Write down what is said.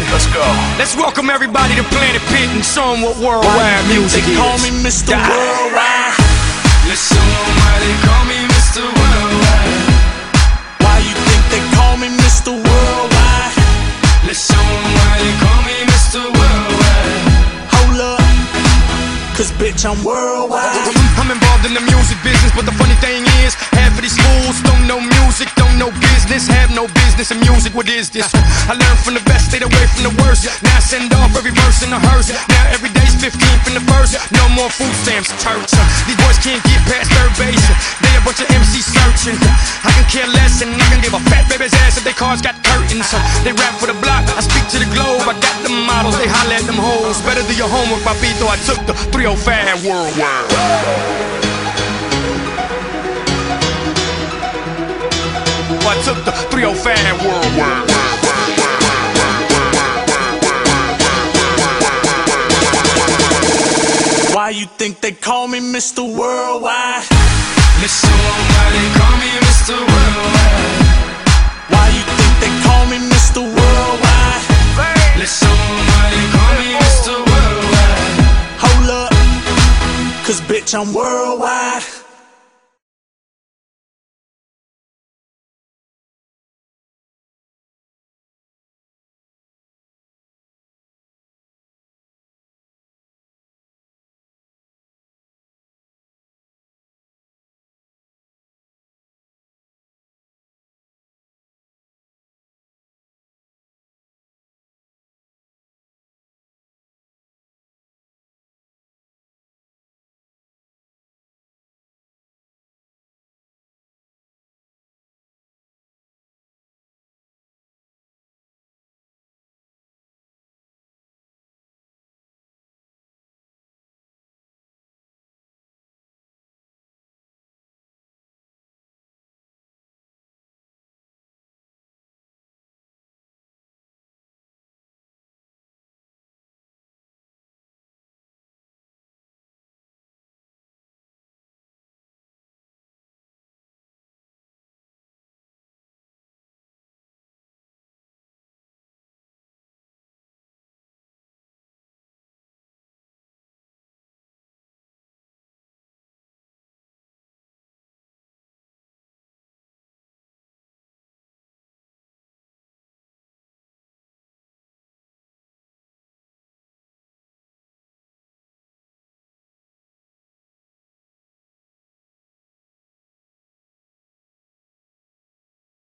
Let's go. Let's welcome everybody to Planet Pit and show them what worldwide music is. They call me Mr. Worldwide. Let's show them why they call me Mr. Worldwide. Why you think they call me Mr. Worldwide? Let's show them why they call me Mr. Worldwide. Hold up, cause bitch I'm worldwide. I'm involved in the music business, but the funny thing is, half of these fools don't know music, don't know business, have no business in music. What is this? I learned from the best, stayed away from the worst. Now I send off every verse in a hearse. Now every day's 15th in the verse. No more food stamps, church. These boys can't get past third base. They a bunch of MC searching. I can care less and I can give a fat baby's ass if they cars got curtains. They rap for the block, I speak to the globe. I got them models, they holler at them hoes. Better do your homework, papito. I took the 305 worldwide. I took the 305 worldwide. Why you think they call me Mr. Worldwide? Let's show them why they call me Mr. Worldwide. Why you think they call me Mr. Worldwide? Let's show them why they call me Mr. Worldwide. Hold up, cause bitch I'm worldwide.